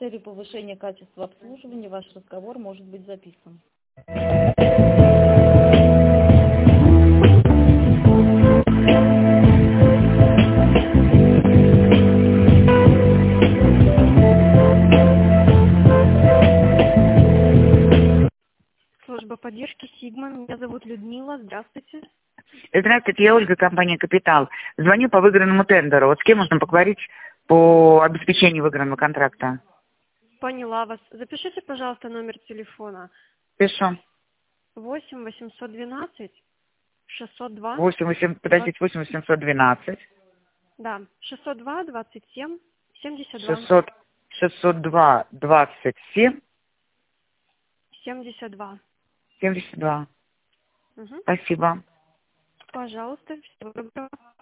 С целью повышения качества обслуживания ваш разговор может быть записан. Служба поддержки Сигма. Меня зовут Людмила. Здравствуйте. Здравствуйте, я Ольга, компания «Капитал». Звоню по выигранному тендеру. Вот с кем можно поговорить по обеспечению выигранного контракта? Поняла вас. Запишите, пожалуйста, номер телефона. Пишу. 8 812 602. 8 812. Да, 602 27 72. 602 27 72. 72. Угу. Спасибо. Пожалуйста, всего доброго.